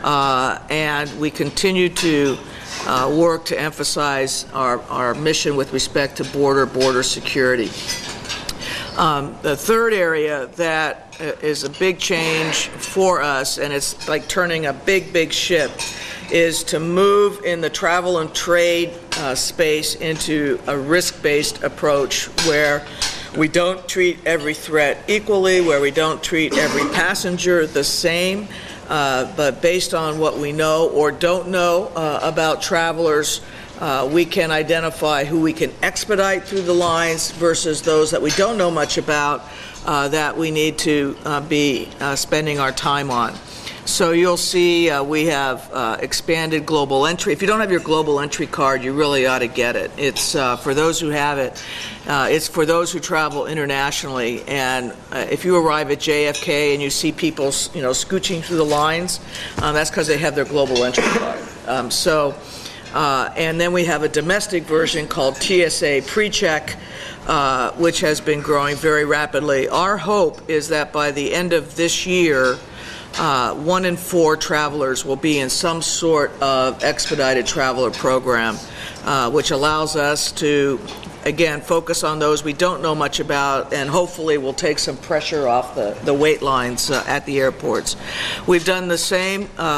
and we continue to work to emphasize our mission with respect to border security. The third area that is a big change for us, and it's like turning a big ship, is to move in the travel and trade space into a risk-based approach where we don't treat every threat equally, where we don't treat every passenger the same, but based on what we know or don't know about travelers, we can identify who we can expedite through the lines versus those that we don't know much about that we need to be spending our time on. So you'll see we have expanded global entry. If you don't have your global entry card, you really ought to get it. It's for those who have it. It's for those who travel internationally. And if you arrive at JFK and you see people, scooching through the lines, that's because they have their global entry card. And then we have a domestic version called TSA PreCheck, which has been growing very rapidly. Our hope is that by the end of this year, 1 in 4 travelers will be in some sort of expedited traveler program, which allows us to, again, focus on those we don't know much about, and hopefully will take some pressure off the wait lines at the airports. We've done the same